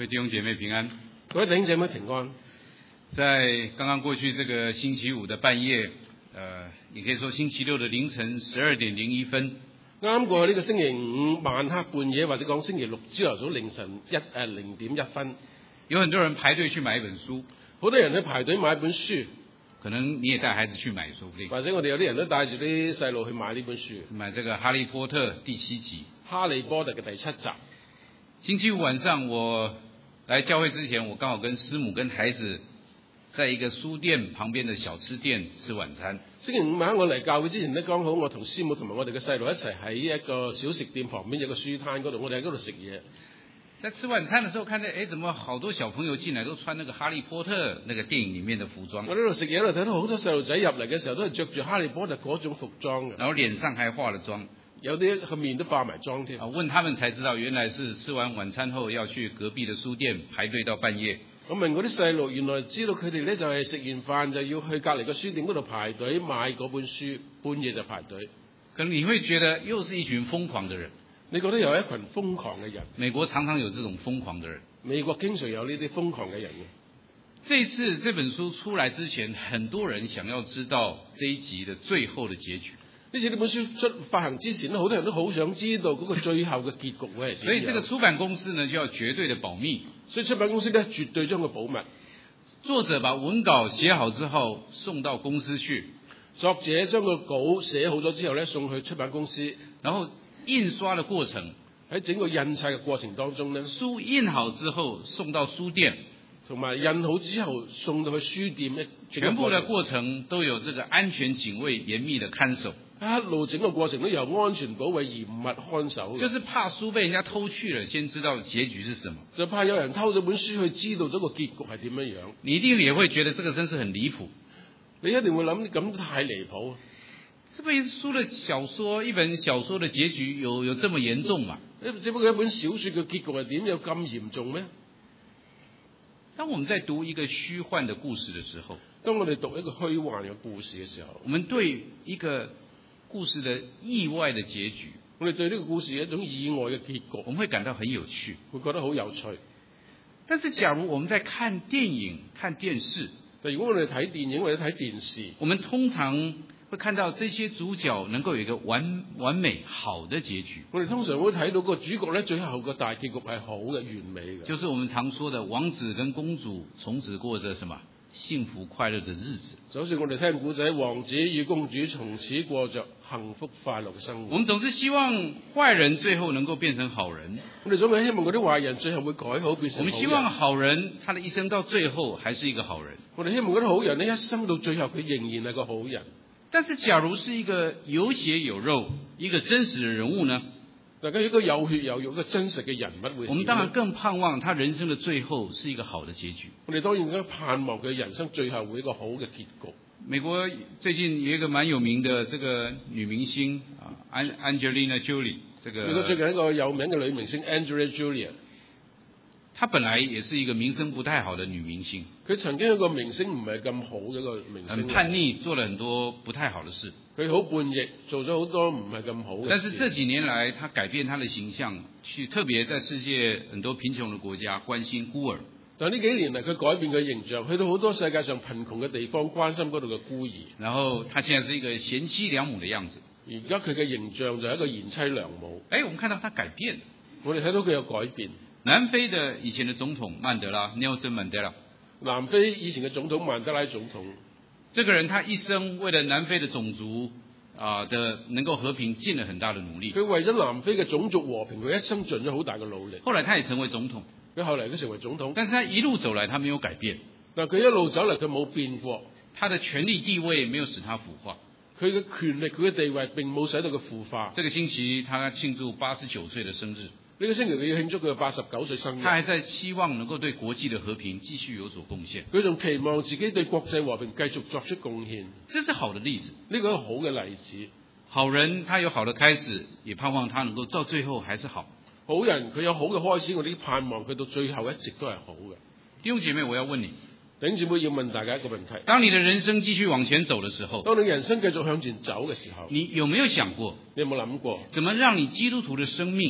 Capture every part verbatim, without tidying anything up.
各位弟兄姐妹平安， 各位弟兄姐妹平安。 在刚刚过去这个星期五的半夜，呃，也可以说星期六的凌晨十二點零一分。 啱啱過去呢個星期五晚黑半夜，或者講星期六朝頭早凌晨一誒零點一分， 有很多人排隊去買一本書， 好多人去排隊買一本書， 可能你也帶孩子去買，說不定。 或者我哋有啲人都帶住啲細路去買呢本書， 買這個《哈利波特》第七集。 哈利波特嘅第七集。 星期五晚上我來教會之前，我剛好跟師母跟孩子在一個書店旁邊的小吃店吃晚餐。 星期五晚我嚟教會之前咧，剛好我同師母同埋我哋嘅細路一齊喺一個小食店旁邊有個書攤嗰度，我哋喺嗰度食嘢。 在吃晚餐的時候，看到誒，怎麼好多小朋友進來都穿那個哈利波特那個電影裡面的服裝。我呢度食嘢喺度睇到好多細路仔入嚟嘅時候，都係着住哈利波特嗰種服裝嘅， 然後臉上還化了妝。 有啲個面都化埋妝添。啊， 問他們才知道，原來是吃完晚餐後要去隔壁的書店排隊到半夜。 我問嗰啲細路，原來知道佢哋咧就係食完飯就要去隔離個書店嗰度排隊買嗰本書，半夜就排隊。 可能你會覺得又是一群瘋狂的人。 你覺得有一群瘋狂嘅人？ 美國常常有這種瘋狂的人。 美國經常有呢啲瘋狂嘅人嘅。 這次這本書出來之前，很多人想要知道這一集的最後的結局。 呢次呢本書出發行之前咧，好多人都好想知道嗰個最後嘅結局會係點樣。 所以這個出版公司呢就要絕對的保密。 所以出版公司咧絕對將佢保密。 作者把文稿寫好之後送到公司去， 作者將個稿寫好咗之後咧送去出版公司， 然後印刷的過程， 喺整個印刷嘅過程當中咧， 書印好之後送到書店， 同埋印好之後送到去書店咧， 全部的過程都有這個安全警衛嚴密的看守。 一路整個過程都由安全保衛嚴密看守， 就是怕書被人家偷去了，先知道結局是什麼。 就怕有人偷咗本書去知道咗個結局係點樣樣。 你一定也會覺得這個真是很離譜。 你一定會諗咁太離譜。 這本書的小說，一本小說的結局有有這麼嚴重嗎？ 只不過一本小說嘅結局係點，有咁嚴重咩？ 當我們在讀一個虛幻的故事的時候， 當我哋讀一個虛幻嘅故事嘅時候， 我們對一個故事的意外的結局， 我哋對呢個故事有一種意外嘅結局， 我們會感到很有趣， 會覺得好有趣。 但是假如我們在看電影、看電視， 但如果我哋睇電影或者睇電視， 我們通常會看到這些主角能夠有一個完完美好的結局。 我哋通常會睇到個主角咧，最後個大結局係好嘅、完美嘅。 就是我們常說的王子跟公主從此過着什麼幸福快樂的日子。 就好似我哋聽古仔，王子與公主從此過着幸福快樂嘅生活。 我們總是希望壞人最後能夠變成好人。 我哋總係希望嗰啲壞人最後會改好變成好人。 我們希望好人他的一生到最後還是一個好人。 我哋希望嗰啲好人呢，一生到最後佢仍然係個好人。 但是假如是一個有血有肉、一個真實的人物呢？ 大家一個有血有肉、一個真實嘅人物會， 我們當然更盼望他人生的最後是一個好的結局。 我哋當然應該盼望佢人生最後會一個好嘅結局。 美國最近有一個蠻有名的這個女明星啊，Angelina Jolie，這個。 美國最近一個有名嘅女明星 Angelina Jolie， 她本來也是一個名聲不太好的女明星。 佢曾經一個名聲唔係咁好嘅一個明星。很叛逆，做了很多不太好的事。 佢好叛逆，做咗好多唔係咁好嘅事。 但是這幾年來，她改變她的形象，去特別在世界很多貧窮的國家關心孤兒。 但呢幾年嚟，佢改變佢形象，去到好多世界上貧窮嘅地方，關心嗰度嘅孤兒。 然後，她現在是一個賢妻良母的樣子。 而家佢嘅形象就係一個賢妻良母。 誒，我們看到她改變， 我哋睇到佢有改變。 南非的以前的總統曼德拉 Nelson Mandela， 南非以前嘅總統曼德拉總統， 這個人他一生為了南非的種族啊的能夠和平盡了很大的努力。 佢為咗南非嘅種族和平，佢一生盡咗好大嘅努力。 後來他也成為總統， 佢後來佢成為總統， 但是他一路走來他沒有改變。 但佢一路走嚟佢冇變過， 他的權力地位沒有使他腐化。 佢嘅權力佢嘅地位並冇使到佢腐化。 這個星期他慶祝八十九歲的生日。 呢個星期佢要慶祝佢八十九歲生日。 他還在期望能夠對國際的和平繼續有所貢獻。 佢仲期望自己對國際和平繼續作出貢獻。 這是好的例子。 呢個係好嘅例子。 好人他有好的開始，也盼望他能夠到最後還是好。 好人佢有好嘅開始，我哋盼望佢到最後一直都係好嘅。 弟兄姐妹，我要問你， 弟兄姊妹要問大家一個問題： 當你的人生繼續往前走的時候， 當你人生繼續向前走嘅時候， 你有沒有想過， 你有冇諗過， 怎麼讓你基督徒的生命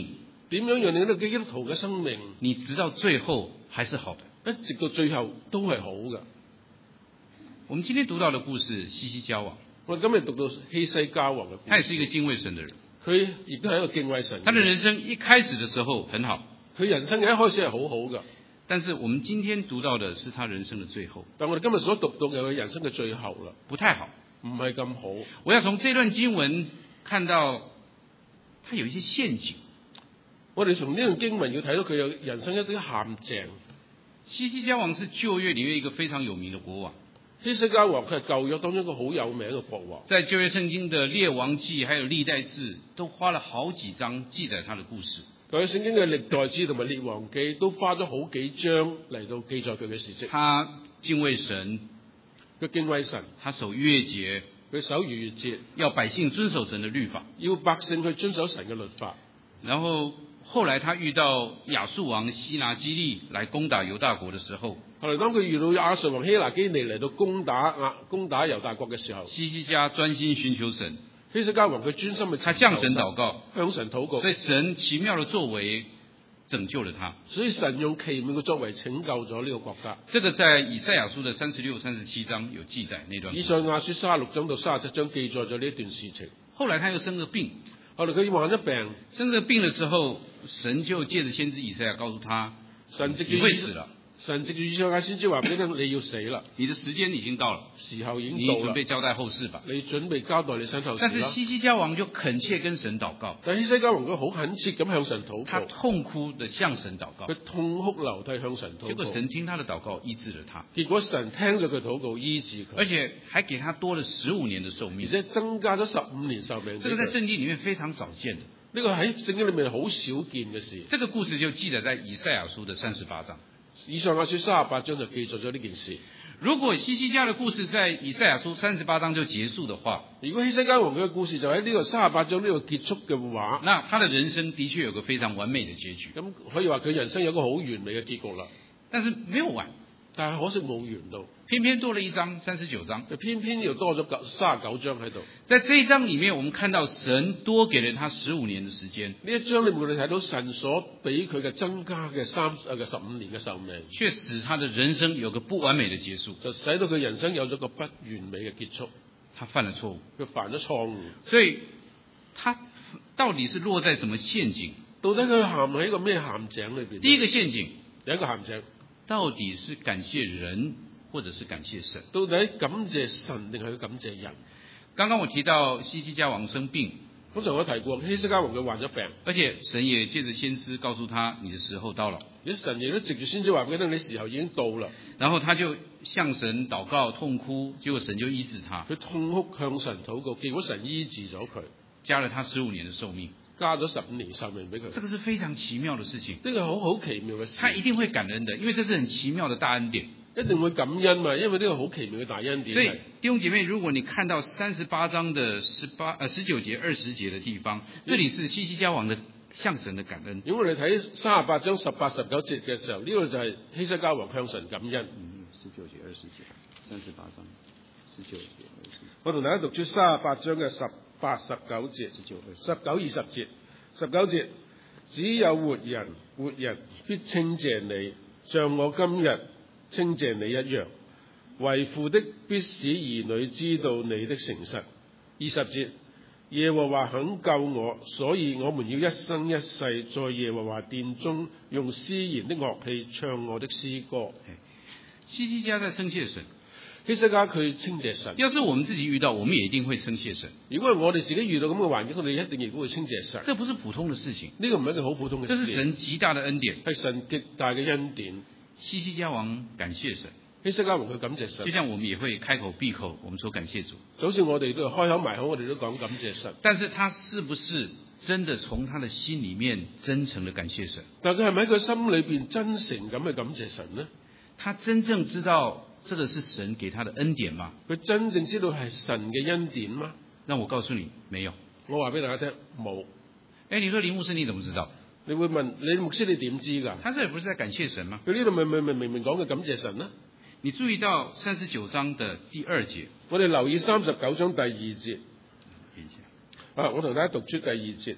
點樣讓你呢個基督徒嘅生命， 你直到最後還是好的。 一直到最後都係好嘅。 我們今天讀到的故事，希西家王， 我哋今日讀到希西家王嘅故事， 他也是一個敬畏神的人。 佢亦都係一個敬畏神嘅人。 他的人生一開始的時候很好， 佢人生嘅一開始係好好嘅。 但是我們今天讀到的是他人生的最後。 但我哋今日所讀到嘅佢人生嘅最後啦， 不太好， 唔係咁好。 我要從這段經文看到，他有一些陷阱。 我哋從呢段經文要睇到佢有人生一啲陷阱。 希西家王是舊約裏面一個非常有名的國王。 希西家王佢係舊約當中一個好有名嘅國王。 在舊約聖經的列王記還有歷代志都花了好幾章記載他的故事。 佢喺聖經嘅歷代志同埋列王記都花咗好幾章嚟到記載佢嘅事蹟。 他敬畏神， 佢敬畏神， 他守逾越節， 佢守逾越節， 要百姓遵守神的律法， 要百姓去遵守神嘅律法。 然後後來他遇到亞述王西拿基利來攻打猶大國的時候， 後來當佢遇到亞述王希拿基利嚟到攻打亞攻打猶大國嘅時候， 希西家專心尋求神， 希西家王佢專心去他向神禱告， 向神禱告， 所以神奇妙的作為拯救了他。 所以神用奇妙嘅作為拯救咗呢個國家。 這個在以賽亞書的三十六、三十七章有記載那段。 以賽亞書三十六章到三十七章記載咗呢一段事情。 後來他又生了病， 後來佢患咗病， 生了病的時候，神就借着先知以賽亞告訴他， 神藉住你會死了。 神藉住以賽亞先知話俾你聽，你要死啦， 你的時間已經到了， 時候已經你到啦， 準備交代後事吧。 你準備交代你身後事啦。 但是希西家王就懇切跟神禱告， 但希西家王佢好懇切咁向神禱他告， 痛哭的向神禱告， 佢痛哭流涕向神禱告。 結果神聽他的禱告，醫治了他， 結果神聽咗佢禱告，醫治佢， 而且還給他多了十五年的壽命， 而且增加咗十五年壽命。 這個在聖經裡面非常少見的。 呢個喺聖經裏面好少見嘅事。 這個故事就記載在以賽亞書的三十八章。 以賽亞書三十八章就記載咗呢件事。 如果希西家的故事在以賽亞書三十八章就結束的話， 如果希西家王佢嘅故事就喺呢個三十八章呢度結束嘅話， 那他的人生的確有個非常完美的結局。 咁可以話佢人生有個好完美嘅結局啦。 但是沒有完， 但係可惜冇完到， 偏偏多了一章三十九章， 就偏偏又多咗九三十九章喺度。 在這一章裡面，我們看到神多給了他十五年的時間。 呢一章裏面我哋睇到神所俾佢嘅增加嘅三誒嘅十五年嘅壽命， 卻使他的人生有個不完美的結束， 就使到佢人生有咗個不完美嘅結束。 他犯了錯誤， 佢犯咗錯誤， 所以他到底是落在什麼陷阱？ 到底佢陷喺一個咩陷阱裏邊？ 第一個陷阱， 有一個陷阱， 到底是感謝人，或者是感謝神？ 到底感謝神定係去感謝人？ 剛剛我提到希西家王生病， 剛才我提過希西家王佢患咗病， 而且神也借着先知告訴他，你的時候到了。 而神亦都藉住先知話俾佢聽，你時候已經到啦。 然後他就向神禱告痛哭，結果神就醫治他， 佢痛哭向神禱告，結果神醫治咗佢， 加了他十五年的壽命， 加咗十五年壽命俾佢。 這個是非常奇妙的事情， 呢個好好奇妙嘅事。 他一定會感恩的，因為這是很奇妙的大恩典。 一定會感恩嘛，因為呢個好奇妙嘅大恩典。 所以弟兄姐妹，如果你看到三十八章的十八呃十九節二十節的地方，這裡是希西家王的向神的感恩。 如果我哋睇三十八章十八十九節嘅時候，呢個就係希西家王向神感恩。 嗯，十九節二十節，三十八章十九節二十。 我同大家讀出三十八章嘅十八十九節，十九十九二十節，十九節，只有活人，活人必稱謝你，像我今日稱謝你一樣。為父的必使兒女知道你的誠實。二十節，耶和華肯救我，所以我們要一生一世在耶和華殿中用絲弦的樂器唱我的詩歌。 希西家在稱謝神， 希西家佢稱謝神。 要是我們自己遇到，我們也一定會稱謝神。 如果係我哋自己遇到咁嘅環境，我哋一定亦都會稱謝神。 這不是普通的事情， 呢個唔係一個好普通嘅事， 這是神極大的恩典， 係神極大嘅恩典。 希西家王感謝神， 希西家王佢感謝神， 就像我們也會開口閉口，我們說感謝主。 就好似我哋都開口埋口，我哋都講感謝神。 但是他是不是真的從他的心裡面真誠的感謝神？ 但佢係咪喺佢心裏邊真誠咁去感謝神呢？ 他真正知道這個是神給他的恩典嗎？ 佢真正知道係神嘅恩典嗎？ 讓我告訴你，沒有。 我話俾大家聽，冇。 誒，你說林牧師你怎麼知道？ 你會問你牧師你點知㗎？ 他這裡不是在感謝神嗎？ 佢呢度咪咪咪明明講嘅感謝神啦。 你注意到三十九章的第二節， 我哋留意三十九章第二節。啊，我同大家讀出第二節。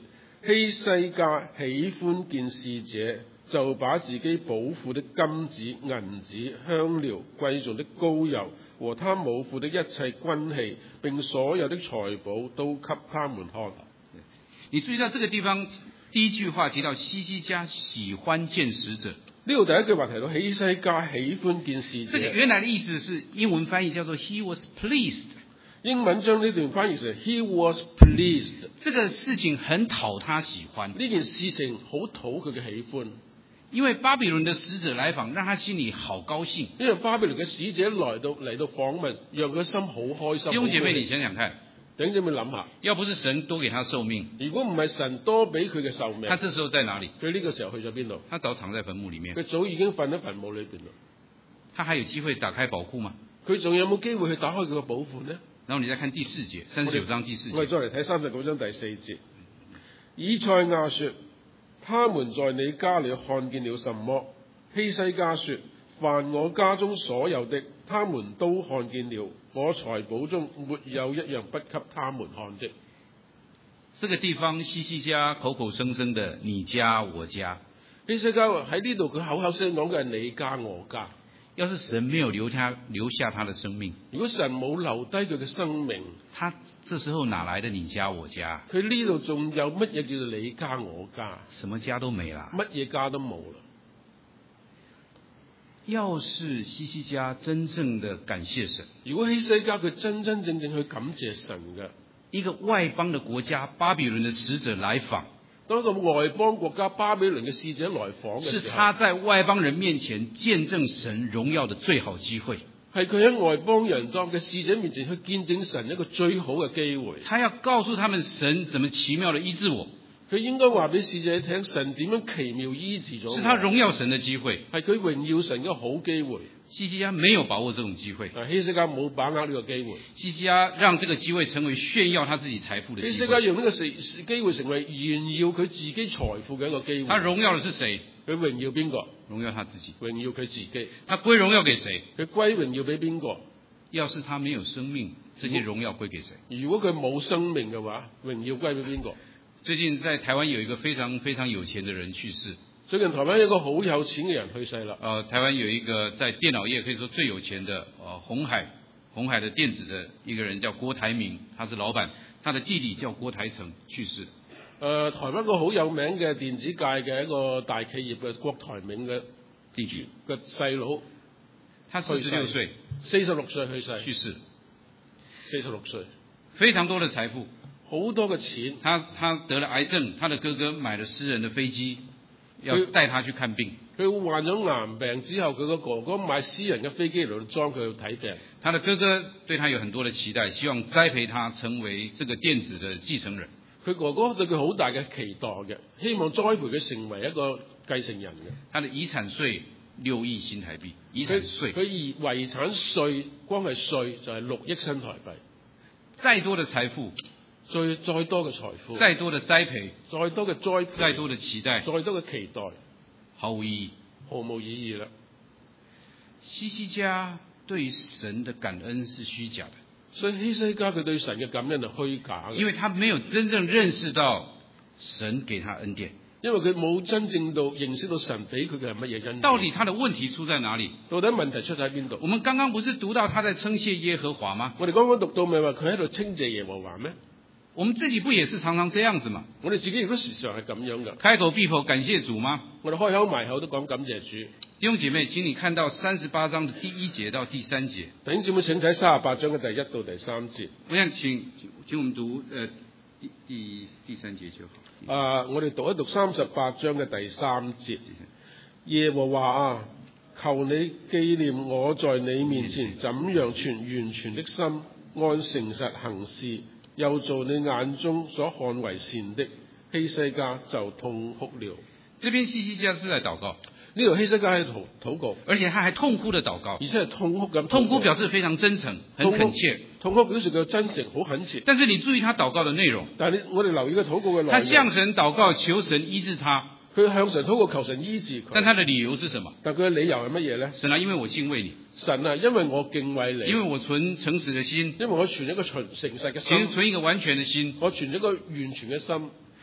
希西家喜歡見使者，就把自己寶庫的金子、銀子、香料、貴重的膏油和他母庫的一切軍器，並所有的財寶都給他們看。 你注意到這個地方第一句話提到希西家喜歡見使者， 呢度第一句話提到希西家喜歡見使者。 這個原來的意思是英文翻譯叫做 He was pleased。 英文將呢段翻譯成 He was pleased。 這個事情很討他喜歡， 呢件事情好討佢嘅喜歡， 因為巴比倫的使者來訪，讓他心裡好高興。 因為巴比倫嘅使者來到嚟到訪問，讓佢心好開心。 弟兄姐妹，你想想看， 弟兄姐妹諗下， 要不是神多給他壽命， 如果唔係神多俾佢嘅壽命， 他這時候在哪裡？ 佢呢個時候去咗邊度？ 他早躺在墳墓裡面， 佢早已經瞓喺墳墓裏邊啦。 他還有機會打開寶庫嗎？ 佢仲有冇機會去打開佢嘅寶庫呢？ 然後你再看第四節，三十九章第四節。 我哋再嚟睇三十九章第四節。以賽亞說：他們在你家裏看見了什麼？希西家說：凡我家中所有的，他們都看見了。我財寶中沒有一樣不給他們看的。 這個地方希西家口口聲聲的你家我家， 希西家喺呢度佢口口聲講嘅係你家我家。 要是神沒有留他留下他的生命， 如果神冇留低佢嘅生命， 他這時候哪來的你家我家？ 佢呢度仲有乜嘢叫做你家我家？ 什麼家都沒啦， 乜嘢家都冇啦。 要是希西家真正的感謝神， 如果希西家佢真真正正去感謝神嘅， 一個外邦的國家巴比倫的使者來訪， 當一個外邦國家巴比倫嘅使者來訪嘅時候， 是他在外邦人面前見證神榮耀的最好機會。 係佢喺外邦人當嘅使者面前去見證神一個最好嘅機會。 他要告訴他們神怎麼奇妙的醫治我， 佢應該話俾使者聽神點樣奇妙醫治咗我， 是他榮耀神的機會， 係佢榮耀神嘅好機會。 希西家沒有把握這種機會， 希西家冇把握呢個機會。 希西家讓這個機會成為炫耀他自己財富的機會。 希西家用呢個機會成為炫耀佢自己財富嘅一個機會。 他榮耀的是誰？ 佢榮耀邊個？ 榮耀他自己。 榮耀佢自己。 他歸榮耀給誰？ 佢歸榮耀俾邊個？ 要是他沒有生命，這些榮耀歸給誰？ 如果佢冇生命嘅話，榮耀歸俾邊個？ 最近在台灣有一個非常非常有錢的人去世。 最近台灣有一個好有錢嘅人去世啦。 呃，台灣有一個在電腦業可以說最有錢的，呃，鴻海，鴻海的電子的一個人叫郭台銘，他是老闆，他的弟弟叫郭台成去世。 呃，台灣個好有名嘅電子界嘅一個大企業嘅郭台銘嘅弟弟嘅細佬， 他四十六歲， 四十六歲去世， 去世， 四十六歲， 非常多的財富， 好多嘅錢。 他他得了癌症，他的哥哥買了私人的飛機，要帶他去看病。 佢患咗癌病之後，佢個哥哥買私人嘅飛機嚟裝佢去睇病。 他的哥哥對他有很多的期待，希望栽培他成為這個電子的繼承人。 佢哥哥對佢好大嘅期待嘅，希望栽培佢成為一個繼承人嘅。 他的遺產稅六億新台幣，遺產稅。 佢遺遺產稅光係稅就係六億新台幣。 再多的財富， 再再多嘅財富， 再多的栽培， 再多嘅栽培， 再多的期待， 再多嘅期待， 毫無意義， 毫無意義啦。 希西家對神的感恩是虛假的， 所以希西家佢對神嘅感恩係虛假嘅， 因為他沒有真正認識到神給他恩典， 因為佢冇真正到認識到神俾佢嘅係乜嘢恩典。 到底他的問題出在哪裡？ 到底問題出喺邊度？ 我們剛剛不是讀到他在稱謝耶和華嗎？ 我哋剛剛讀到咪話佢喺度稱謝耶和華咩？ 我們自己不也是常常這樣子嗎？ 我哋自己亦都時常係咁樣噶， 開口閉口感謝主嗎？ 我哋開口埋口都講感謝主。 弟兄姐妹，請你看到三十八章的第一節到第三節。 弟兄姊妹，請睇三十八章嘅第一到第三節。 我想請請我們讀，呃，第第第三節就好。 啊，我哋讀一讀三十八章嘅第三節。耶和華啊，求你紀念我在你面前怎樣存完全的心，按誠實行事，又做你眼中所看為善的。希西家就痛哭了。 這邊希西家是在禱告， 呢度希西家喺度禱告， 而且他還痛哭的禱告， 而且係痛哭咁。 痛哭表示非常真誠，很懇切。 痛哭表示佢真誠，好懇切。 但是你注意他禱告的內容， 但係你我哋留意佢禱告嘅內容， 他向神禱告求神醫治他， 佢向神禱告求神醫治佢。 但他的理由是什麼？ 但佢嘅理由係乜嘢咧？ 神啊，因為我敬畏你。 神啊，因為我敬畏你， 因為我存誠實的心， 因為我存一個純誠實嘅心， 存存一個完全的心， 我存一個完全嘅心。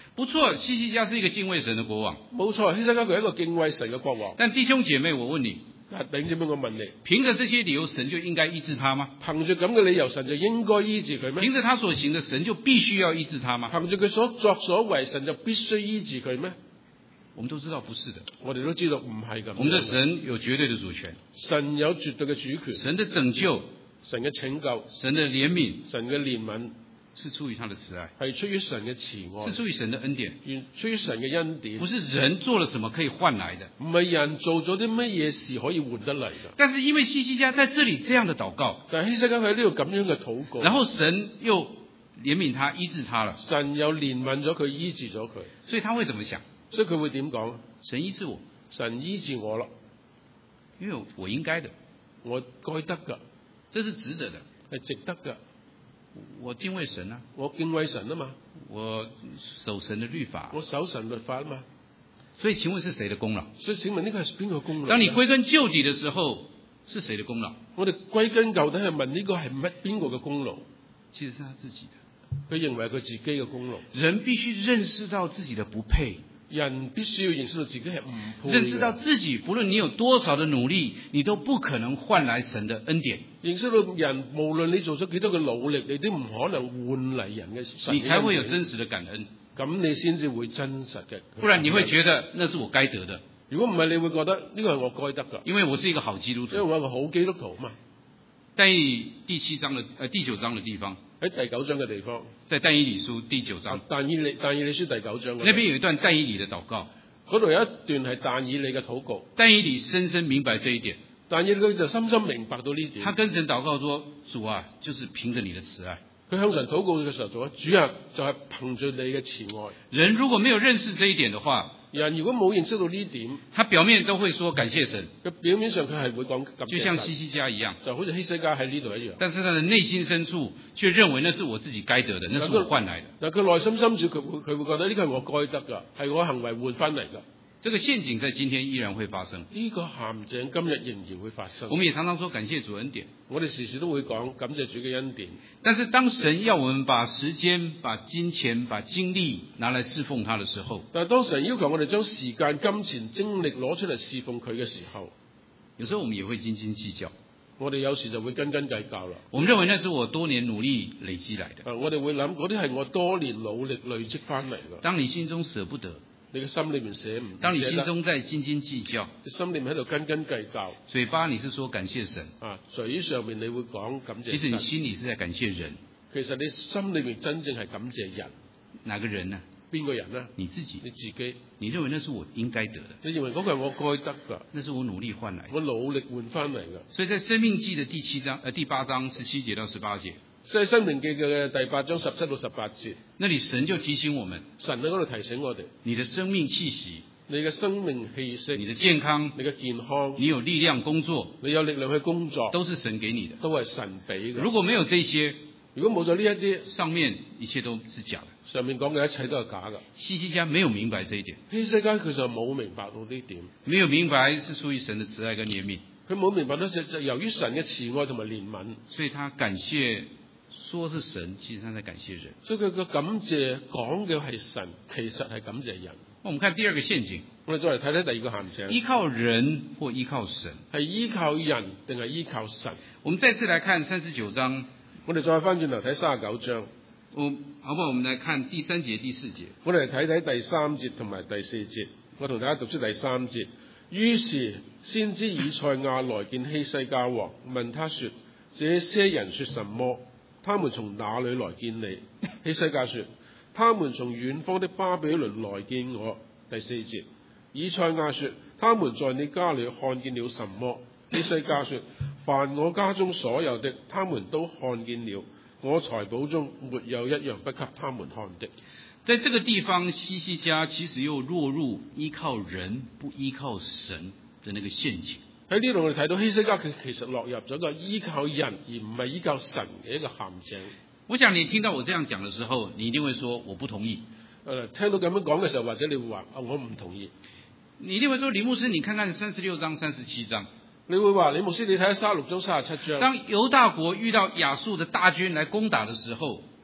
不錯，希西家是一個敬畏神的國王。 冇錯，希西家佢係一個敬畏神嘅國王。 但弟兄姐妹，我問你， 弟兄姐妹，我問你， 憑着這些理由，神就應該醫治他嗎？ 憑住咁嘅理由，神就應該醫治佢咩？ 憑着他所行的，神就必須要醫治他嗎？ 憑住佢所作所為，神就必須醫治佢咩？ 我們都知道不是的。 我哋都知道唔係咁。 我們的神有絕對的主權， 神有絕對嘅主權， 神的拯救， 神嘅拯救， 神的憐憫， 神嘅憐憫是出於他的慈愛， 係出於神嘅慈愛， 是出於神的恩典， 出於神嘅恩典， 不是人做了什麼可以換來的， 唔係人做咗啲乜嘢事可以換得嚟嘅。 但是因為希西家在這裏這樣的禱告， 但係希西家喺呢度咁樣嘅禱告， 然後神又憐憫他，醫治他了， 神又憐憫咗佢，醫治咗佢， 所以他會怎麼想？ 所以佢會點講？ 神醫治我， 神醫治我啦， 因為我應該的， 我該得噶， 這是值得的， 係值得噶。 我敬畏神啊， 我敬畏神啊嘛， 我守神的律法， 我守神律法啊嘛。 所以請問是誰的功勞？ 所以請問呢個係邊個功勞？ 當你歸根究底的時候，是誰的功勞？ 我哋歸根究底係問呢個係乜邊個嘅功勞？ 其實是他自己佢的。 認為係佢自己嘅功勞。 人必須認識到自己的不配。 人必須要認識到自己係唔配， 認識到自己，不論你有多少的努力，你都不可能換來神的恩典。 認識到人，無論你做咗幾多嘅努力，你都唔可能換嚟人嘅神嘅恩典。 你才會有真實的感恩， 咁你先至會真實嘅。 不然你會覺得那是我該得的。 如果唔係，你會覺得呢個係我該得㗎， 因為我是一個好基督徒， 因為我係一個好基督徒嘛。 但以第七章的呃第九章的地方， 喺第九章嘅地方， 在但以理書第九章， 但以理但以理書第九章， 那邊有一段但以理的禱告。 嗰度有一段係但以理嘅禱告， 但以理深深明白這一點， 但以理佢就深深明白到呢點。 他跟神禱告說：主啊，就是憑着你的慈愛。 佢向神禱告嘅時候做，主啊，就係憑住你嘅慈愛。 人如果沒有認識這一點的話， 人如果冇認識到呢點， 他表面都會說感謝神， 佢表面上佢係會講感謝神， 就像希西家一樣， 就好似希西家喺呢度一樣。 但是他的內心深處卻認為那是我自己該得的，那是我換來的。 但佢內心深處佢會佢會覺得呢個係我該得㗎，係我行為換翻嚟㗎。 這個陷阱在今天依然會發生。 呢個陷阱今日仍然會發生。 我們也常常說感謝主恩典， 我哋時時都會講感謝主嘅恩典。 但是當神要我們把時間、把金錢、把精力拿來侍奉他的時候， 但係當神要求我哋將時間、金錢、精力攞出嚟侍奉佢嘅時候， 有時候我們也會斤斤計較。 我哋有時就會斤斤計較啦。 我們認為那是我多年努力累積來的。 啊，我哋會諗嗰啲係我多年努力累積翻嚟㗎。 當你心中捨不得， 你嘅心裏面捨唔， 當你心中在斤斤計較， 你心裏面喺度斤斤計較， 嘴巴你是說感謝神啊，嘴上面你會講感謝神， 其實你心裏是在感謝人。 其實你心裏面真正係感謝人。 哪個人呢？ 邊個人呢？ 你自己。 你自己。 你認為那是我應該得的？ 你認為嗰個係我該得㗎？ 那是我努力換來的。 我努力換翻嚟㗎。 所以在申命記的第七章，呃第八章十七節到十八節。 所以申命記嘅第八章十七到十八節， 那裡神就提醒我們， 神喺嗰度提醒我哋， 你的生命氣息， 你嘅生命氣息， 你的健康， 你嘅健康， 你有力量工作， 你有力量去工作， 都是神給你的， 都係神俾嘅。 如果沒有這些， 如果冇咗呢一啲， 上面一切都是假的。 上面講嘅一切都係假嘅。 希西家沒有明白這一點， 希西家佢就冇明白到呢點， 沒有明白是出於神的慈愛跟憐憫， 佢冇明白到就就由於神嘅慈愛同埋憐憫， 所以他感謝。說是神，其實他在感謝人。 所以佢個感謝講嘅係神，其實係感謝人。 我們看第二個陷阱， 我哋再嚟睇睇第二個陷阱。依靠人或依靠神， 係依靠人定係依靠神？ 我們再次來看三十九章， 我哋再翻轉頭睇三十九章。 我好不好？我們來看第三節、第四節。 我哋嚟睇睇第三節同埋第四節。我同大家讀出第三節。於是先知以賽亞來見希西家王，問他說：這些人說什麼？他們從哪裏來見你？希西家說：他們從遠方的巴比倫來見我。第四節，以賽亞說：他們在你家裏看見了什麼？希西家說：凡我家中所有的，他們都看見了。我財寶中沒有一樣不給他們看的。 在這個地方，希西家其實又落入依靠人不依靠神的那個陷阱。 喺呢度我哋睇到希西家佢其實落入咗個依靠人而唔係依靠神嘅一個陷阱。 我想你聽到我這樣講的時候，你一定會說我不同意。 誒，聽到咁樣講嘅時候，或者你會話啊，我唔同意。 你一定會說李牧師，你看看三十六章、三十七章。 你會話李牧師，你睇下三十六章、三十七章。 當猶大國遇到亞述的大軍來攻打的時候，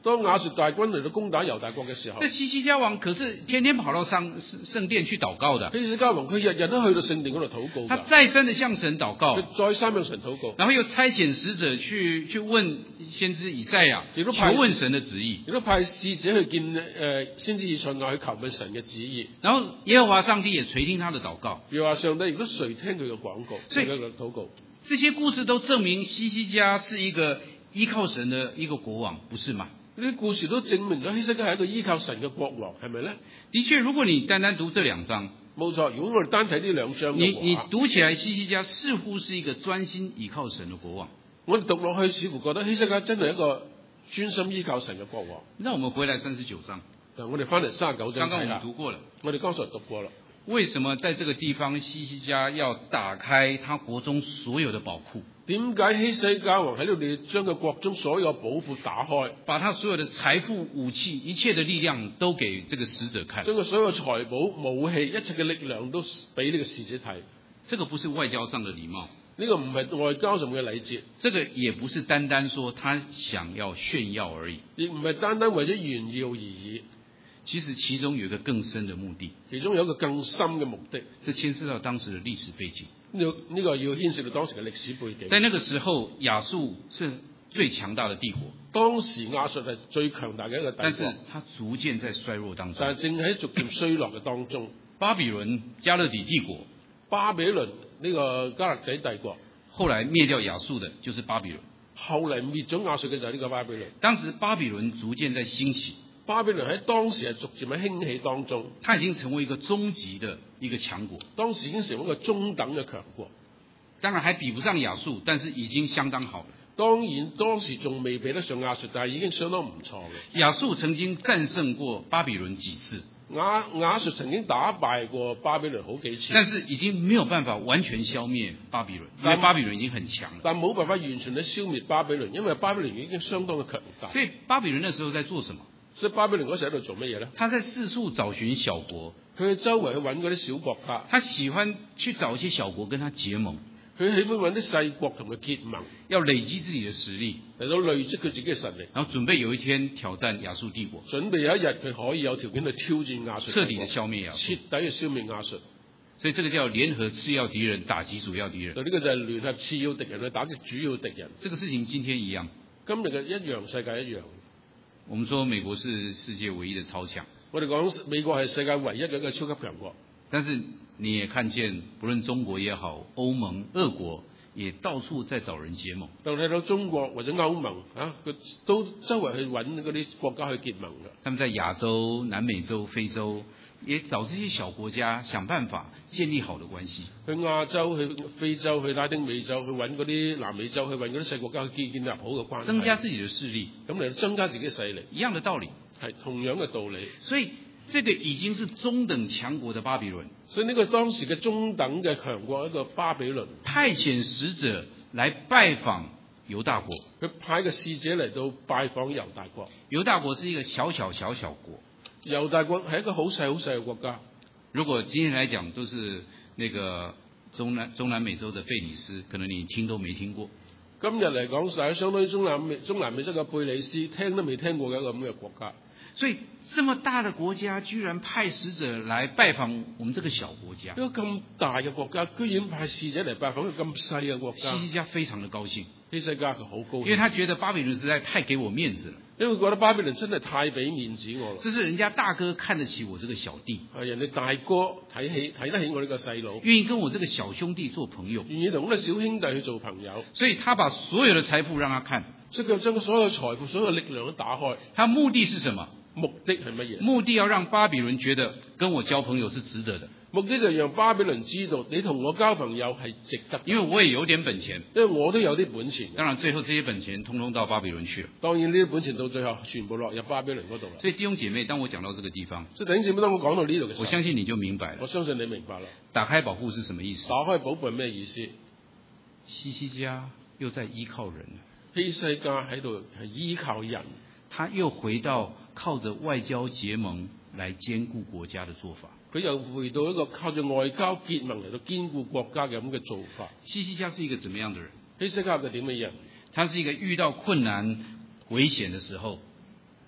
當亞述大軍嚟到攻打猶大國嘅時候， 這西西家王可是天天跑到上聖殿去禱告的。 希西家王佢日日都去到聖殿嗰度禱告。 他再三的向神禱告， 佢再三向神禱告， 然後又差遣使者去去問先知以賽亞，求問神的旨意。 亦都派使者去見誒、呃、先知以賽亞去求問神嘅旨意。 然後耶和華上帝也垂聽他的禱告。 耶和華上帝亦都垂聽佢嘅廣告，佢嘅禱告。 這些故事都證明西西家是一個依靠神的一個國王，不是嗎？ 呢啲故事都證明咗希西家係一個依靠神嘅國王，係咪咧？ 的確，如果你單單讀這兩章， 冇錯。如果我哋單睇呢兩章嘅話， 你你讀起來西西家似乎是一個專心依靠神的國王。 我哋讀落去似乎覺得希西家真係一個專心依靠神嘅國王。 那我們回來三十九章， 嗱，我哋翻嚟三十九章睇下。 剛剛我們讀過了， 我哋剛才讀過啦。 為什麼在這個地方西西家要打開他國中所有的寶庫？ 點解希西家王喺度你將佢國中所有寶庫打開， 把他所有的財富、武器、一切的力量都給這個使者看？ 將佢所有財寶、武器、一切嘅力量都俾呢個使者睇。 這個不是外交上的禮貌， 呢個唔係外交上嘅禮節， 這個也不是單單說他想要炫耀而已， 亦唔係單單為咗炫耀而已。 其實其中有一個更深的目的， 其中有一個更深嘅目的， 這牽涉到當時的歷史背景。 呢、這個呢、這個要牽涉到當時嘅歷史背景。 在那個時候，亞述是最強大的帝國， 當時亞述係最強大嘅一個帝國， 但是它逐漸在衰弱當中。 但係正喺逐漸衰落嘅當中， 巴比倫加勒底帝國， 巴比倫呢個加勒底帝國， 後來滅掉亞述的，就是巴比倫。 後嚟滅咗亞述嘅就係呢個巴比倫。 當時巴比倫逐漸在興起。 巴比倫喺當時係逐漸喺興起當中， 它已經成為一個終極的一個強國。 當時已經成為一個中等嘅強國， 當然還比不上亞述，但是已經相當好了。 當然當時仲未比得上亞述，但係已經相當唔錯嘅。 亞述曾經戰勝過巴比倫幾次， 亞亞述曾經打敗過巴比倫好幾次， 但是已經沒有辦法完全消滅巴比倫，因為巴比倫已經很強了。 但冇辦法完全去消滅巴比倫，因為巴比倫已經相當嘅強大。 所以巴比倫那時候在做什麼？ 所以巴比倫嗰時喺度做乜嘢咧？ 他在四處找尋小國， 佢周圍去揾嗰啲小國家， 他喜歡去找一些小國跟他結盟， 佢喜歡揾啲細國同佢結盟， 要累積自己的實力， 嚟到累積佢自己嘅實力， 然後準備有一天挑戰亞述帝國， 準備有一日佢可以有條件去挑戰亞述， 徹底的消滅亞述， 徹底去消滅亞述。 所以這個叫聯合次要敵人打擊主要敵人。 就呢個就係聯合次要敵人去打擊主要敵人。 這個事情今天一樣， 今日嘅一樣，世界一樣。 我們說美國是世界唯一的超強， 我哋講美國係世界唯一嘅一個超級強國。 但是你也看見，不論中國也好，歐盟、俄國也到處在找人結盟。 但睇到中國或者歐盟啊，佢都周圍去揾嗰啲國家去結盟嘅。 他們在亞洲、南美洲、非洲也找這些小國家想辦法建立好的關係。 去亞洲、去非洲、去拉丁美洲、去揾嗰啲南美洲、去揾嗰啲細國家去建建立好嘅關係， 增加自己的勢力， 咁嚟增加自己嘅勢力， 一樣的道理， 係同樣嘅道理。 所以這個已經是中等強國的巴比倫， 所以呢個當時嘅中等嘅強國一個巴比倫， 派遣使者來拜訪猶大國。 佢派個使者嚟到拜訪猶大國。 猶大國是一個小小小小國， 猶大國係一個好細好細嘅國家。 如果今天來講都是那個中南中南美洲的貝里斯，可能你聽都沒聽過。 今日嚟講，實係相當於中南美中南美洲嘅貝里斯，聽都未聽過嘅一個咁嘅國家。 所以這麼大的國家，居然派使者來拜訪我們這個小國家。 一個咁大嘅國家，居然派使者嚟拜訪一個咁細嘅國家。 西西家非常的高興， 希西家佢好高興， 因為他覺得巴比倫實在太給我面子了。 因為佢覺得巴比倫真係太俾面子我啦。 這是人家大哥看得起我這個小弟， 係人哋大哥睇起睇得起我呢個細佬， 願意跟我這個小兄弟做朋友， 願意同我哋小兄弟去做朋友。 所以他把所有的財富讓他看， 所以佢將所有財富、所有力量都打開。 他目的是什麼？ 目的係乜嘢？ 目的要讓巴比倫覺得跟我交朋友是值得的。 目的就係讓巴比倫知道你同我交朋友係值得， 因為我也有點本錢， 因為我都有啲本錢。 當然最後這些本錢通通到巴比倫去了。 當然呢啲本錢到最後全部落入巴比倫嗰度啦。 所以弟兄姐妹，當我講到這個地方， 所以弟兄姐妹，當我講到呢度嘅時候， 我相信你就明白了。 我相信你明白啦。 打開寶庫是什麼意思？ 打開寶庫係咩意思？ 西西家又在依靠人， 希西家喺度係依靠人， 他又回到靠着外交結盟來兼顧國家的做法。 佢又回到一個靠住外交結盟嚟到兼顧國家嘅咁嘅做法。 西西家是一個怎麼樣的人？ 希西家係點嘅人？ 他是一個遇到困難危險的時候，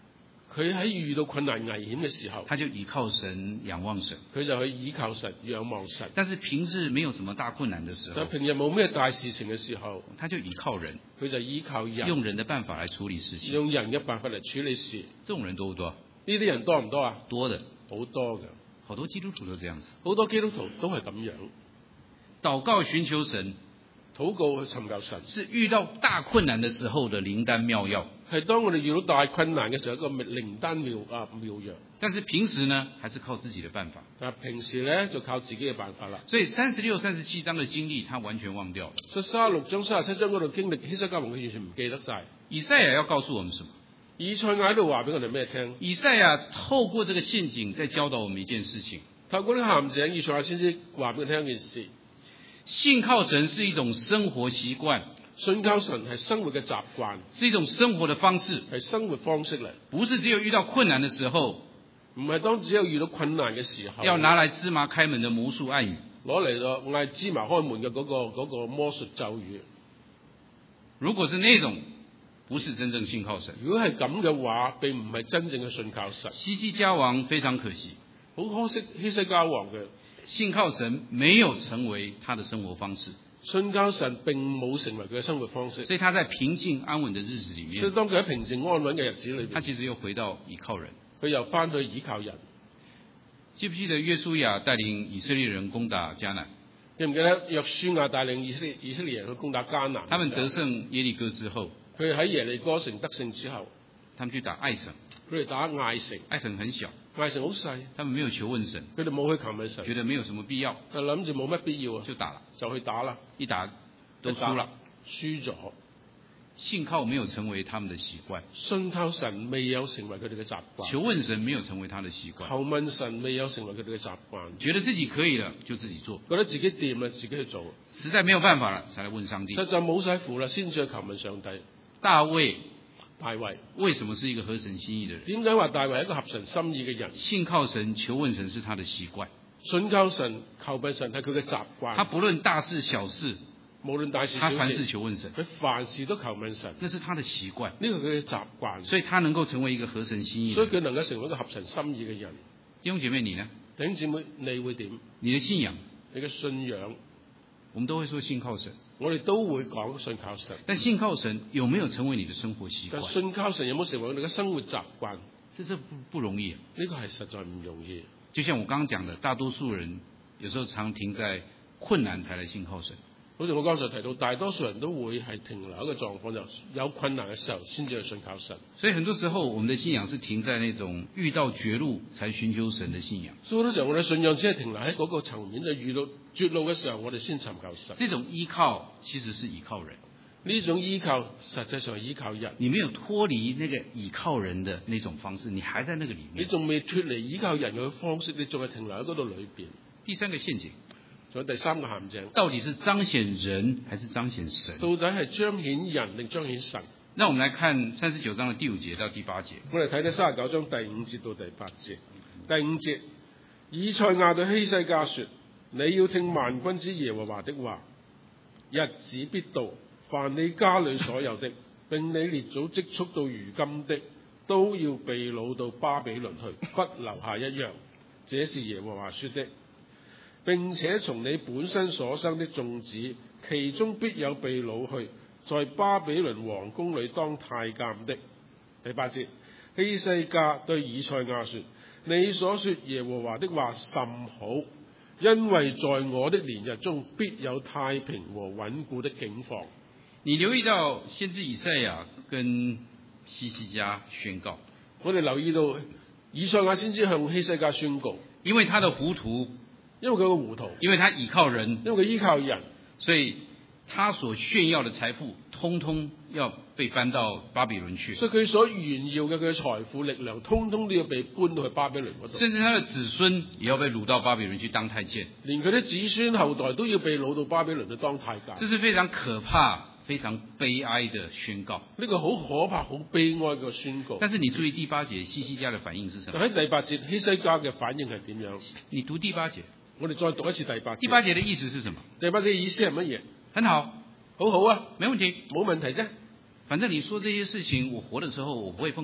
佢喺遇到困難危險嘅時候， 他就倚靠神，仰望神。 佢就去倚靠神，仰望神。 但是平日沒有什麼大困難的時候， 但平日冇咩大事情嘅時候， 他就倚靠人， 佢就依靠人， 用人的辦法來處理事情。 用人嘅辦法嚟處理事。 這種人多不多？ 呢啲人多唔多啊？ 多的， 好多嘅。 好多基督徒都這樣子。 好多基督徒都係咁樣。 禱告尋求神， 禱告去尋求神， 是遇到大困難的時候的靈丹妙藥。 係當我哋遇到大困難嘅時候，一個靈丹妙啊妙藥。 但是平時呢，還是靠自己的辦法。 但係平時咧就靠自己嘅辦法啦。 所以三十六、三十七章的經歷，他完全忘掉了。 所以三十六章、三十七章嗰度經歷希西家王，佢完全唔記得晒。 以賽亞要告訴我們什麼？ 以賽亞喺度話俾我哋咩聽？ 以賽亞透過這個陷阱，在教導我們一件事情。 透過呢個陷阱，以賽亞先知話俾我聽一件事： 信靠神是一種生活習慣。 信靠神係生活嘅習慣， 是一種生活的方式， 係生活方式嚟。 不是只有遇到困難的時候， 唔係當只有遇到困難嘅時候， 要拿來芝麻開門的魔術暗語， 攞嚟咗嗌芝麻開門嘅嗰、嗰個嗰、嗰個魔術咒語。 如果是那種，不是真正信靠神。 如果係咁嘅話，並唔係真正嘅信靠神。 希西家王非常可惜， 好可惜，希西家王嘅信靠神沒有成為他的生活方式。 信靠神並冇成為佢嘅生活方式， 所以他在平靜安穩的日子裏面， 所以當佢喺平靜安穩嘅日子裏邊， 他其實又回到倚靠人， 佢又翻去倚靠人。 記不記得約書亞帶領以色列人攻打迦南？ 記唔記得約書亞帶領以色列以色列人去攻打迦南？ 他們得勝耶利哥之後， 佢喺耶利哥城得勝之後， 他們去打艾城， 佢哋打艾城， 艾城很小， 艾城好細， 他們沒有求問神， 佢哋冇去求問神， 覺得沒有什麼必要， 就諗住冇乜必要啊， 就打了， 就去打啦， 一打都輸了， 輸咗。 信靠沒有成為他們的習慣， 信靠神未有成為佢哋嘅習慣， 求問神沒有成為他的習慣， 求問神未有成為佢哋嘅習慣， 覺得自己可以了就自己做， 覺得自己掂啦，自己去做， 實在沒有辦法了才來問上帝， 實在冇晒符啦，先至去求問上帝。 大衛， 大衛為什麼是一個合神心意的人？ 點解話大衛係一個合神心意嘅人？ 信靠神、求問神是他的習慣， 信靠神、求問神係佢嘅習慣。 他不論大事小事， 無論大事小事， 他凡事求問神， 佢凡事都求問神， 那是他的習慣， 呢個係佢嘅習慣， 所以他能夠成為一個合神心意的人。 所以佢能夠成為一個合神心意嘅人。 弟兄姐妹，你呢？ 弟兄姊妹，你會點？ 你的信仰， 你嘅信仰， 我們都會說信靠神， 我哋都會講信靠神。 但信靠神有沒有成為你的生活習慣？ 但信靠神有冇成為你嘅生活習慣？ 這這不不容易。 呢個係實在唔容易。 就像我剛剛講的，大多數人有時候常停在困難才來信靠神。 好似我剛才提到，大多數人都會係停留一個狀況，就有困難嘅時候先至去信靠神。 所以很多時候，我們的信仰是停在那種遇到絕路才尋求神的信仰。 所以好多時候，我哋信仰只係停留喺嗰個層面，就遇到絕路嘅時候，我哋先尋求神。 這種依靠其實是依靠人， 呢種依靠實際上係依靠人。 你沒有脫離那個依靠人的那種方式，你還在那個裡面。 你仲未脫離依靠人嘅方式，你仲係停留喺嗰度裏邊。 第三個陷阱。 仲有第三個陷阱， 到底是彰顯人還是彰顯神？ 到底係彰顯人定彰顯神？ 那我們來看三十九章的第五節到第八節。 我哋睇睇三十九章第五節到第八節。第五節，以賽亞對希西家說：你要聽萬軍之耶和華的話，日子必到，凡你家裏所有的，並你列祖積蓄到如今的，都要被擄到巴比倫去，不留下一樣。這是耶和華說的。並且從你本身所生的眾子，其中必有被擄去，在巴比倫王宮裏當太監的。第八節，希西家對以賽亞說：你所說耶和華的話甚好，因為在我的年日中必有太平和穩固的境況。 你留意到先知以賽亞跟希西家宣告， 我哋留意到以賽亞先知向希西家宣告， 因為他的糊塗。 因為佢個糊塗， 因為他倚靠人， 因為佢依靠人， 所以他所炫耀的財富，通通要被搬到巴比倫去。 所以佢所炫耀嘅佢嘅財富力量，通通都要被搬到去巴比倫嗰度。 甚至他的子孫也要被擄到巴比倫去當太監， 連佢啲子孫後代都要被擄到巴比倫去當太監。 這是非常可怕、非常悲哀的宣告。 呢個好可怕、好悲哀嘅宣告。 但是你注意第八節希西家的反應是什麼？ 喺第八節希西家嘅反應係點樣？ 你讀第八節。 我哋再讀一次第八節。 第八節的意思是什麼？ 第八節嘅意思係乜嘢？ 很好， 好好啊， 沒問題， 冇問題啫。 反正你說這些事情，我活的時候我不會碰到。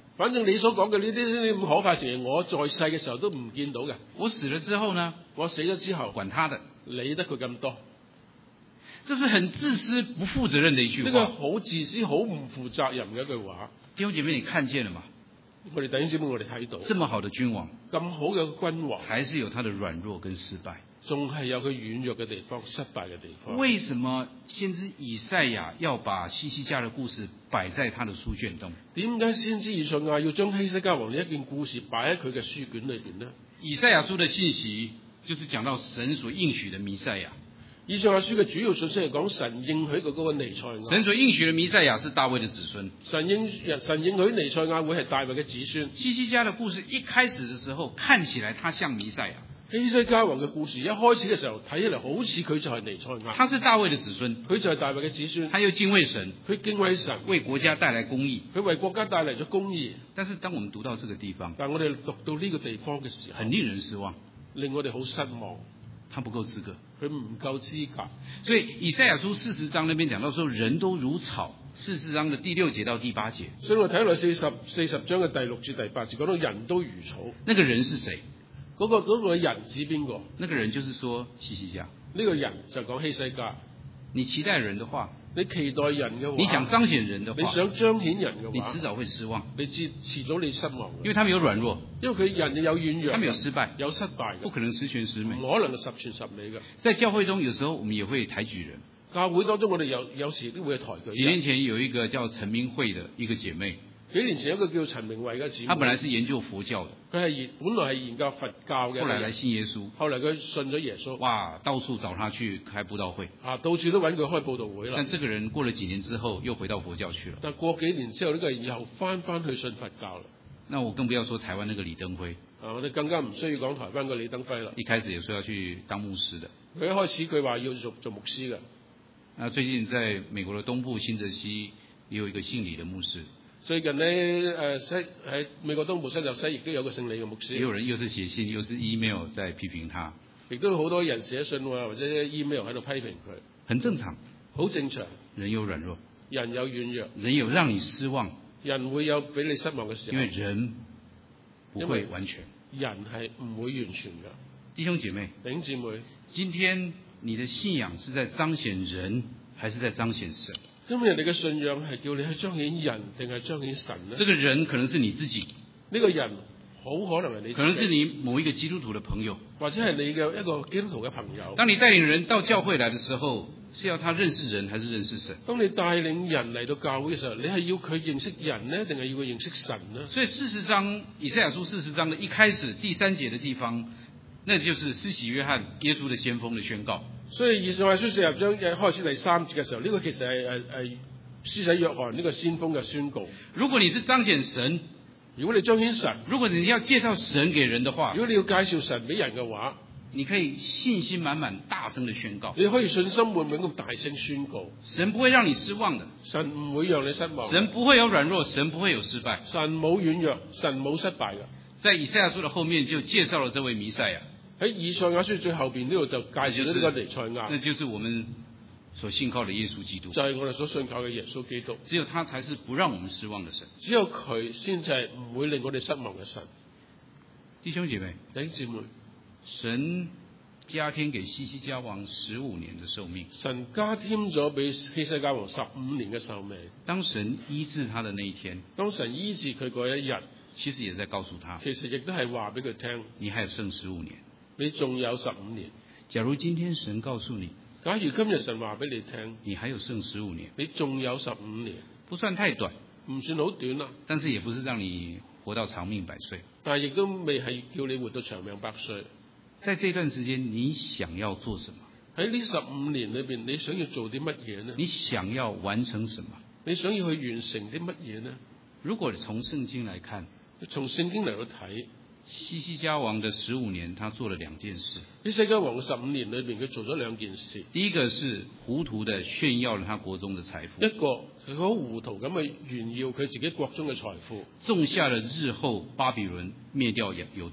反正你所講嘅呢啲咁可怕嘅事，我在世嘅時候都唔見到嘅。 我死了之後呢？ 我死咗之後， 管他的， 理得佢咁多。 這是很自私、不負責任的一句話。 呢個好自私、好唔負責任嘅一句話。 弟兄姐妹，你看見了嗎？ 我哋弟兄姊妹，我哋睇到， 這麼好的君王， 咁好嘅君王， 還是有他的軟弱跟失敗， 仲係有佢軟弱嘅地方、失敗嘅地方。 為什麼先知以賽亞要把希西家的故事擺在他的書卷中？ 點解先知以賽亞要將希西家王呢一件故事擺喺佢嘅書卷裏邊呢？ 以賽亞書的信息就是講到神所應許的彌賽亞。 以賽亞書嘅主要信息係講神應許嘅嗰個彌賽亞。 神所應許的彌賽亞是大衛的子孫。 神應神應許彌賽亞會係大衛嘅子孫。 希西家的故事一開始的時候，看起來他像彌賽亞。 希西家王嘅故事一開始嘅時候睇起嚟好似佢就係彌賽亞。 他是大衛的子孫， 佢就係大衛嘅子孫。 他又敬畏神， 佢敬畏神， 為國家帶來公義。 佢為國家帶嚟咗公義。 但是當我們讀到這個地方， 但我哋讀到呢個地方嘅時候， 很令人失望， 令我哋好失望。 他不夠資格， 佢唔夠資格。 所以以賽亞書四十章那邊講到說，人都如草。四十章的第六節到第八節， 所以我睇落四十四十章嘅第六至第八節，講到人都如草。 那個人是誰？ 嗰、那個嗰、那個人指邊個？ 那個人就是說希西家。 呢個人就講希西家。 你期待人的話， 你期待人嘅話， 你想彰顯人的話， 你想彰顯人嘅話， 你遲早會失望。 你遲遲早你失望， 因為他們有軟弱， 因為佢人有軟弱， 他們有失敗， 有失敗嘅， 不可能十全十美， 唔可能十全十美嘅。 在教會中，有時候我們也會抬舉人。 教會當中，我哋有有時都會抬舉人。 幾年前有一個叫陳明慧的一個姐妹。 幾年前有一個叫陳明慧嘅姊妹， 她本來是研究佛教的， 佢係研本來係研究佛教嘅， 後來來信耶穌， 後來佢信咗耶穌， 哇，到處找他去開佈道會， 啊，到處都揾佢開佈道會啦。 但這個人過了幾年之後，又回到佛教去了。 但過幾年之後，呢、這個人又翻翻去信佛教啦。 那我更不要說台灣那個李登輝， 啊，我哋更加唔需要講台灣個李登輝啦。 一開始也說要去當牧師的， 佢一開始佢話要做做牧師嘅。 那最近在美國的東部新澤西也有一個姓李的牧師。 最近呢，誒西喺美國東部新澤西亦都有個姓李嘅牧師。 也有人又是寫信又是 email 在批評他， 亦都好多人寫信啊或者 email 喺度批評佢。 很正常， 好正常。 人有軟弱， 人有軟弱， 人有讓你失望， 人會有俾你失望嘅時候。 因為人不會完全， 人係唔會完全嘅。 弟兄姐妹， 弟兄姊妹， 今天你的信仰是在彰顯人，還是在彰顯神？ 今日你嘅信仰係叫你去彰顯人，定係彰顯神呢？ 這個人可能是你自己， 呢個人好可能係你自己， 可能是你某一個基督徒的朋友， 或者係你嘅一個基督徒嘅朋友。 當你帶領人到教會來的時候，是要他認識人，還是認識神？ 當你帶領人嚟到教會嘅時候，你係要佢認識人呢，定係要佢認識神呢？ 所以四十章以賽亞書四十章的一開始第三節的地方，那就是施洗約翰耶穌的先鋒的宣告。 所以以賽亞書四十章開始第三節嘅時候，呢、這個其實係誒誒施洗約翰呢個先鋒嘅宣告。 如果你是彰顯神， 如果你彰顯神， 如果你要介紹神給人的話， 如果你要介紹神俾人嘅話， 你可以信心滿滿、大聲的宣告。 你可以信心滿滿咁大聲宣告， 神不會讓你失望的， 神唔會讓你失望， 神不會有軟弱，神不會有失敗， 神冇軟弱，神冇失敗嘅。 在以賽亞書的後面就介紹了這位彌賽亞。 喺以賽亞書最後邊呢度就介紹咗呢個彌賽亞， 那就是我們所信靠的耶穌基督， 就係我哋所信靠嘅耶穌基督。 只有他才是不讓我們失望的神， 只有佢先至係唔會令我哋失望嘅神。 弟兄姐妹， 弟兄姊妹， 神加添給希西家王十五年的壽命， 神加添咗俾希西家王十五年嘅壽命。 當神醫治他的那一天， 當神醫治佢嗰一日， 其實也在告訴他， 其實亦都係話俾佢聽， 你還有剩十五年， 你仲有十五年。 假如今天神告訴你， 假如今日神話俾你聽， 你還有剩十五年， 你仲有十五年， 不算太短， 唔算好短啦， 但是也不是讓你活到長命百歲， 但係亦都未係叫你活到長命百歲。 在這段時間，你想要做什麼？ 喺呢十五年裏邊，你想要做啲乜嘢呢？ 你想要完成什麼？ 你想要去完成啲乜嘢呢？ 如果從聖經來看， 從聖經嚟到睇， 希西家王的十五年，他做了兩件事。 希西家王嘅十五年裏邊，佢做咗兩件事。 第一個是糊塗的炫耀了他國中的財富， 一個佢好糊塗咁去炫耀佢自己國中嘅財富， 種下了日後巴比倫滅掉猶大。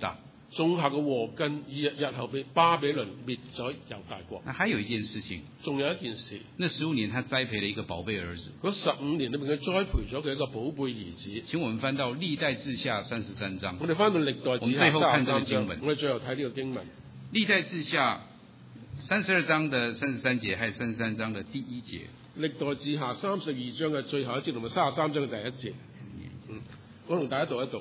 種下嘅禍根，以日日後被巴比倫滅咗猶大國。 那還有一件事情， 仲有一件事， 那十五年他栽培了一個寶貝兒子。 嗰十五年裏邊佢栽培咗佢一個寶貝兒子。 請我們翻到歷代志下三十三章。 我哋翻到歷代志下三十三章，我哋最後睇呢個經文。 歷代志下三十二章的三十三節，還有三十三章的第一節。 歷代志下三十二章嘅最後一節同埋三十三章嘅第一節。嗯，我同大家讀一讀。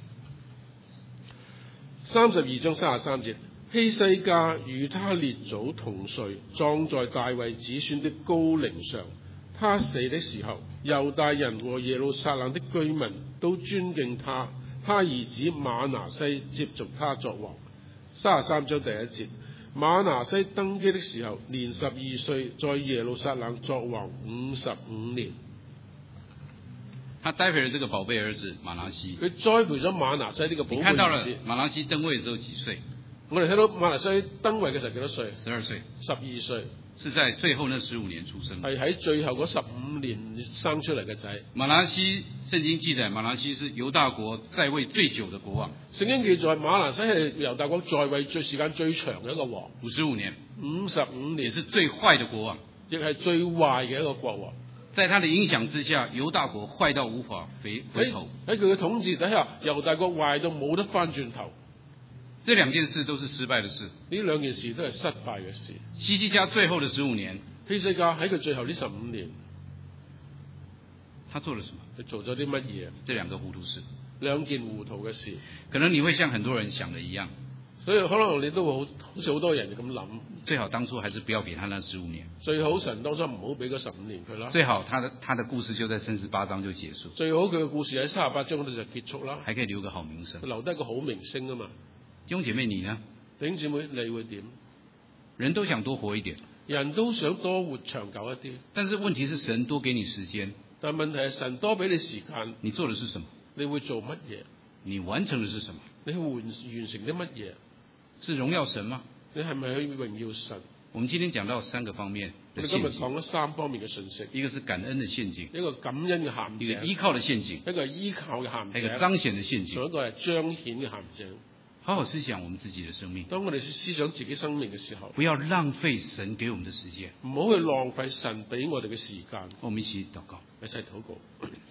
三十二章三十三節，希西家與他列祖同睡，葬在大衛子孫的高陵上。他死的時候，猶大人和耶路撒冷的居民都尊敬他。他兒子瑪拿西接續他作王。三十三章第一節，瑪拿西登基的時候，年十二歲，在耶路撒冷作王五十五年。 他栽培了這個寶貝兒子瑪拿西。佢栽培咗瑪拿西呢個寶貝兒子。你看到了瑪拿西登位的時候幾歲？ 我哋睇到瑪拿西登位嘅時候幾多歲？ 十二歲。 十二歲。 是在最後那十五年出生。 係喺最後嗰十五年生出嚟嘅仔。 瑪拿西聖經記載，瑪拿西是猶大國在位最久的國王。 聖經記載瑪拿西係猶大國在位最時間最長嘅一個王。 五十五年。 五十五年。 也是最壞的國王。 亦係最壞嘅一個國王。 在他的影響之下，猶大國壞到無法回回頭。 喺佢嘅統治底下，猶大國壞到冇得翻轉頭。 這兩件事都是失敗的事。 呢兩件事都係失敗嘅事。 希西家最後的十五年， 希西家喺佢最後呢十五年， 他做了什麼？ 佢做咗啲乜嘢？ 這兩個糊塗事， 兩件糊塗嘅事。 可能你會像很多人想的一樣。 所以可能你都會好好似好多人咁諗， 最好當初還是不要給他那十五年。 最好神當初唔好俾嗰十五年佢啦。 最好他的他的故事就在三十八章就結束。 最好佢嘅故事喺三十八章嗰度就結束啦。 還可以留個好名聲， 留低一個好名聲啊嘛。 弟兄姐妹你呢？ 弟兄姊妹你會點？ 人都想多活一點， 人都想多活長久一啲， 但是問題是神多給你時間， 但問題係神多俾你時間， 你做的是什麼？ 你會做乜嘢？ 你完成的是什麼？ 你去完完成啲乜嘢？ 是榮耀神嗎？ 你係咪去榮耀神？ 我們今天講到三個方面的陷阱。 我哋今日講咗三方面嘅信息， 一個是感恩的陷阱， 一個感恩嘅陷阱， 一個依靠的陷阱， 一個依靠嘅陷阱， 一個彰顯的陷阱， 仲有一個係彰顯嘅陷阱。 好好思想我們自己的生命。 當我哋思想自己生命嘅時候， 不要浪費神給我們的時間， 唔好去浪費神俾我哋嘅時間。 我們一起禱告， 一齊禱告。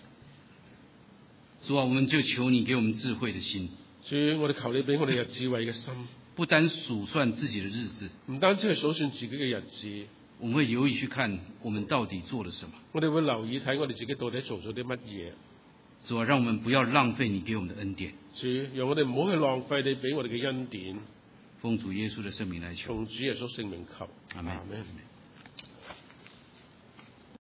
主啊，我們就求你給我們智慧的心。 主，我哋求你俾我哋有智慧嘅心， 不單數算自己的日子， 唔單止係數算自己嘅日子， 我們會留意去看我們到底做了什麼。 我哋會留意睇我哋自己到底做咗啲乜嘢。 主啊，讓我們不要浪費你給我們的恩典。 主，讓我哋唔好去浪費你俾我哋嘅恩典。 奉主耶穌的聖名來求， 奉主耶穌聖名求。 阿們。 阿們。